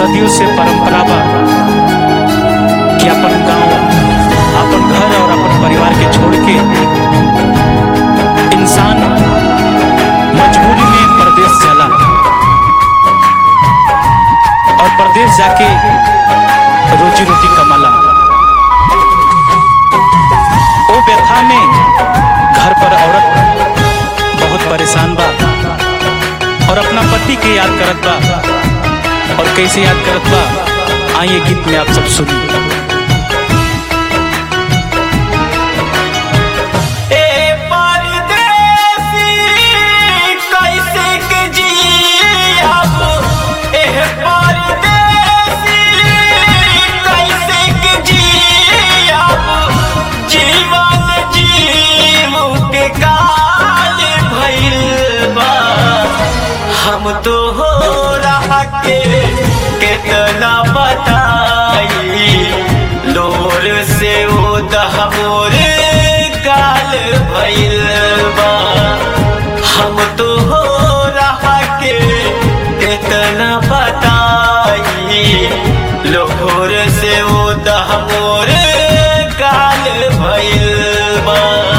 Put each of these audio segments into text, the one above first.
सदियों से परंपरा बा कि अपन गांव, अपन घर और अपन परिवार के छोड़ के इंसान मजबूरी में परदेश जाला और परदेश जाके रोजी रोटी कमाला। वो व्यथा में घर पर औरत बहुत परेशान बा और अपना पति के याद करत बा। और कैसे याद करत बा, आइए गीत में आप सब सुनिए। हम तो हो रहा के कितना बताई, लोर से वो दहमोर गाल भइल बा। हम तो हो रहा के कितना बताई, लोर से वो दहमोर गाल भइल बा।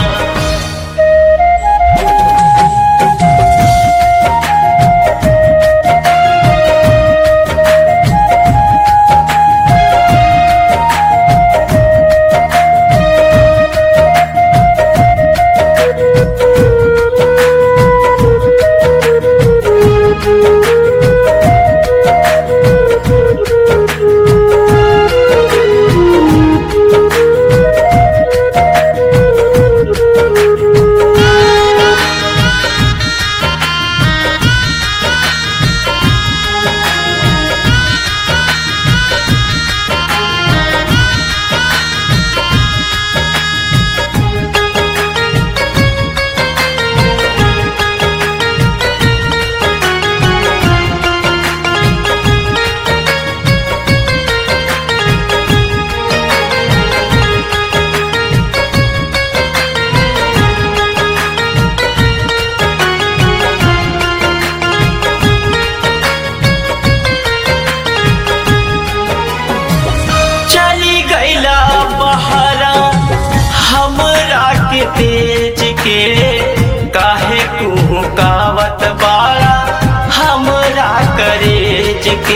तेज के काहे कुहकावत बाड़ा हमरा करेज के।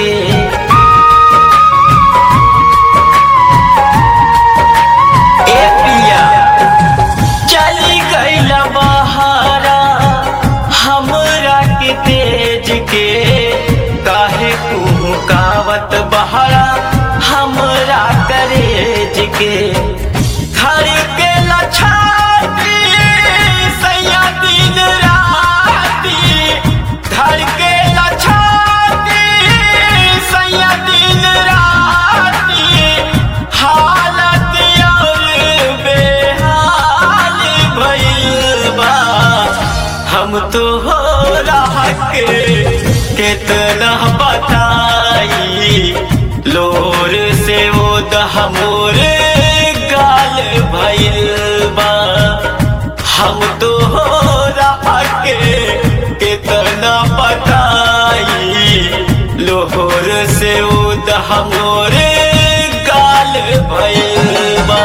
ए पिया चली गइला बहारा हमरा के तेज के, काहे कुहकावत बहारा हमरा करेज के। घर के लछा हम तो हो रहा के कितना बताई, लोर से वो दहमोर गाल भइल बा। हम तो हो रहा के कितना बताई, लोर से वो दहमोर गाल भइल बा।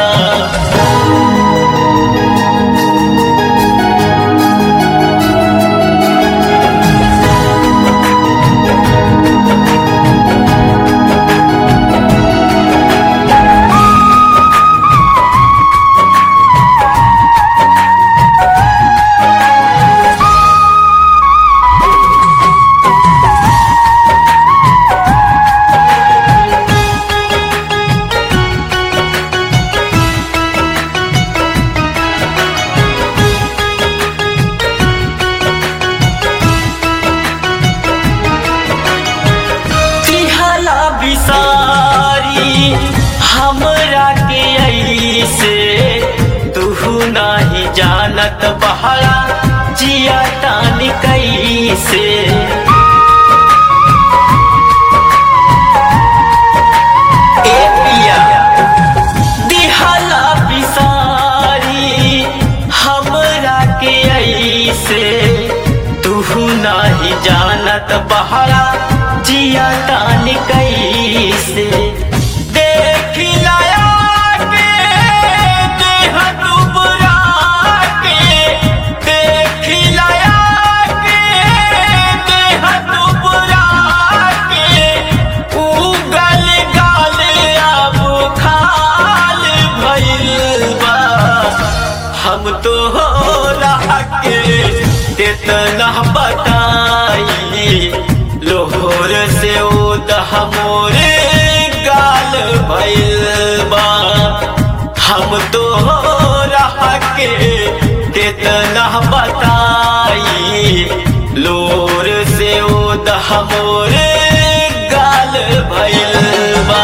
हमरा के ऐसे तू नहीं जानत बहरा जिया तानी कैसे। ए पिया दिहला बिसारी हमरा के ऐसे तू नहीं जानत बहरा जिया तानी बताई कैसे देख लाया के देह डुबरा के देख लाया के देह डुबरा के उगल गाल अब खाल भइल बा हम तो रह के कितना बताई लोहर से उदह मोरे गाल भइल बा हम तो रह के कितना बताई लोर से उदह मोरे गाल भइल बा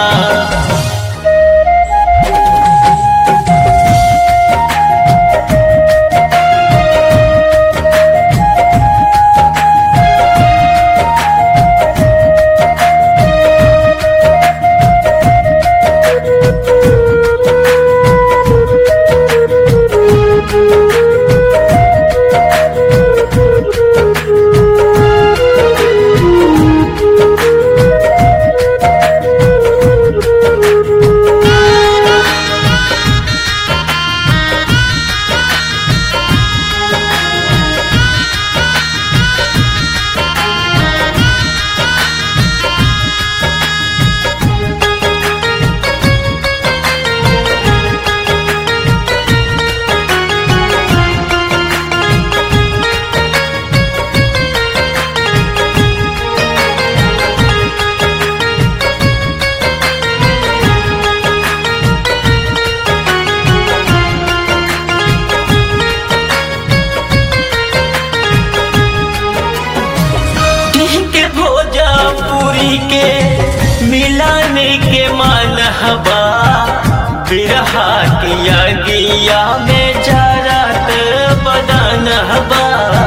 के मिलन के मन हवा बिरहा किया गिया में जरत बदन हवा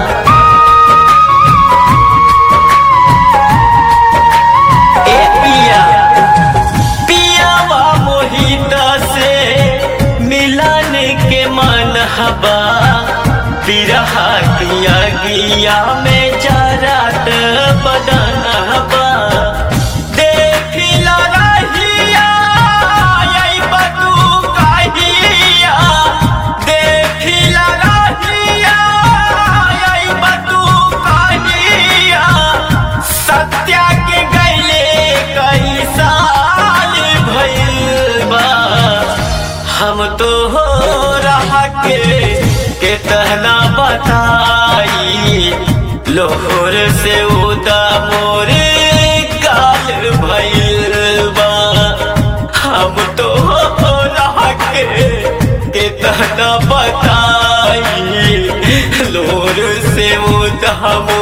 ए पिया पियावा मोहित से मिलन के मन हवा बिरहा किया गिया में जरत बदन हवा हम तो रह के कितना बताई लोहर से उदा मोरे गाल भइल बा हम तो रह के कितना बताई लोहर से उदा